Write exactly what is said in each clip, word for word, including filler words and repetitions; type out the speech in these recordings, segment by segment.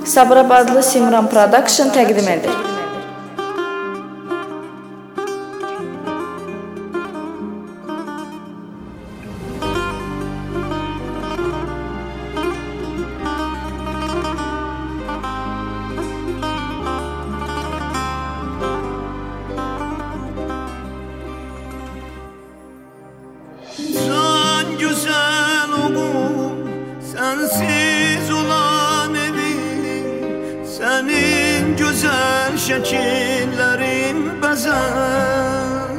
Sabirabadlı Simran Production təqdim edir. Can güzel oğul, sensiz olan evim, senin güzel şekillerin bezer.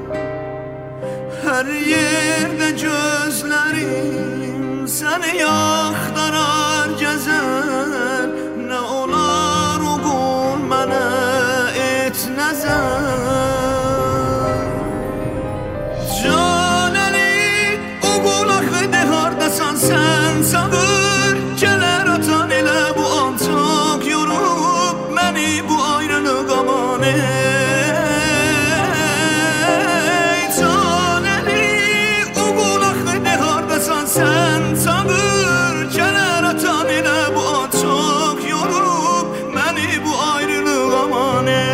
Her yerde gözlerim seni axtarar gezer. Ne olar oğul mənə et nəzər. Sen sabır keler atan elə bu an çok yorub məni bu ayrılık aman ey caneli oğul axıdı hardasan sen sabır keler atan elə bu an çok yorub məni bu ayrılık aman ey.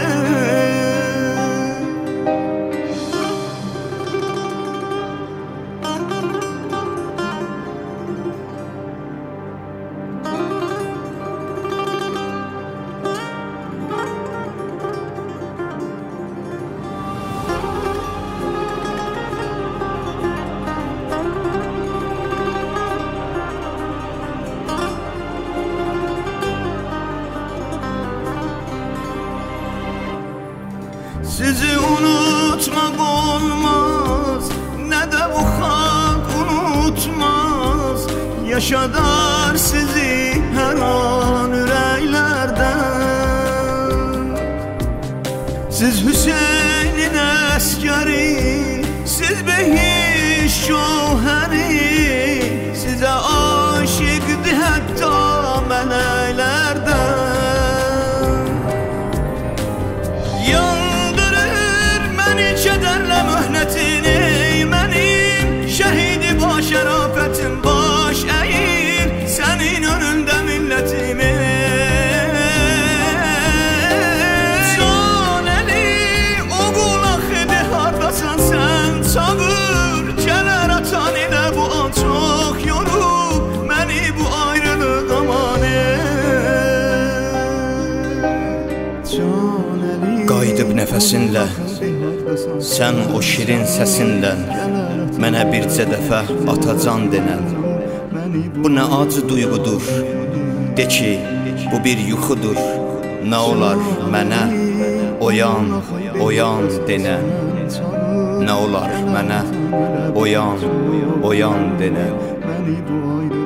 Sizi unutmak olmaz, ne de bu halk unutmaz. Yaşadar sizi her an ürəklərdən. Siz Hüseynin əskəri, siz behiş şohəri, sizə aşiqdir hətta mələklərdən. Kederle mühnetini benim şehidi baş şerafetim baş eğir senin önünde milletimi. Caneli oğul axıdı hardasan sen sabır keler atan ile bu an çok yorub məni bu ayrılık aman ey. Qayıdıb nəfəsinlə, sən o şirin səsinlə mənə bircə dəfə atacan denən. Bu nə acı duyğudur, de ki bu bir yuxudur. Nə olar mənə oyan, oyan denən. Nə olar mənə oyan, oyan denən.